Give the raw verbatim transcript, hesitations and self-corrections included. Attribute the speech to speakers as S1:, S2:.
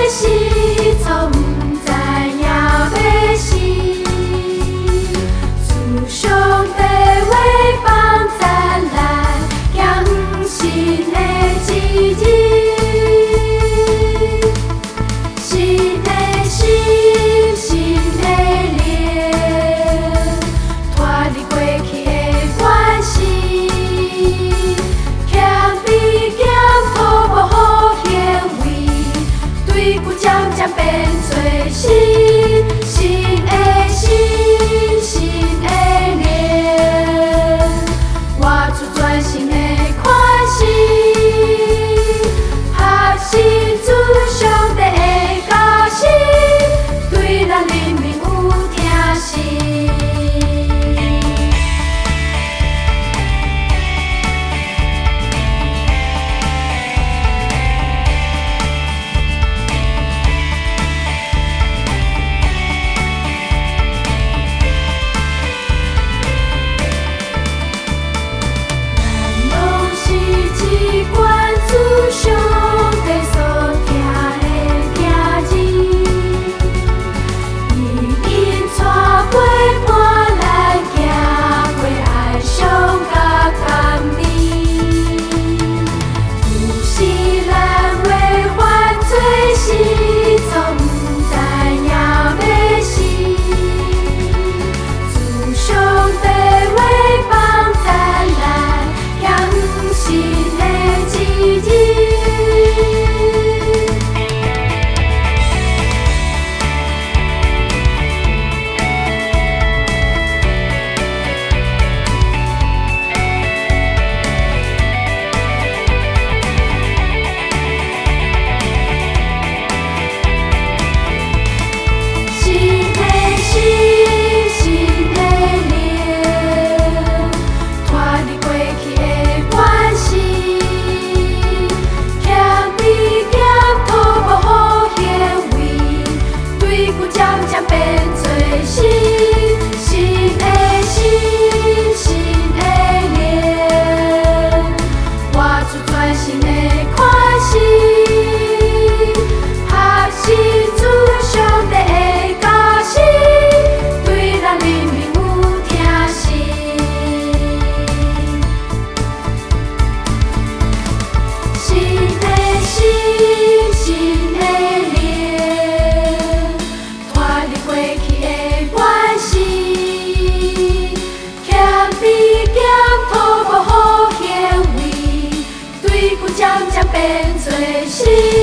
S1: 时，从不知影要死。自上帝话放赞来，行神的旨意。神的心，神的灵，脱离过去的关系。欠比欠讨无好行为，对旧渐渐变做新。新的心，新的灵，活出全新的款式。合心主上帝的教示，对咱人民有疼惜。咱拢是一贯自上帝所听的名字，伊因带陪伴咱行过爱上甲甘甜。有时咱会犯罪时，从不知影要死。自上帝话放赞来，行神的旨意。新的心，新的灵，脱离过去的关系。欠比欠讨无好行为，对旧渐渐变做新。新的心，新的灵，活出全新的款式。合心主上帝的教示，对咱人民有疼惜。新的心，新的灵，脱离过去的关系。欠比欠讨无好行为，对旧渐渐变做新。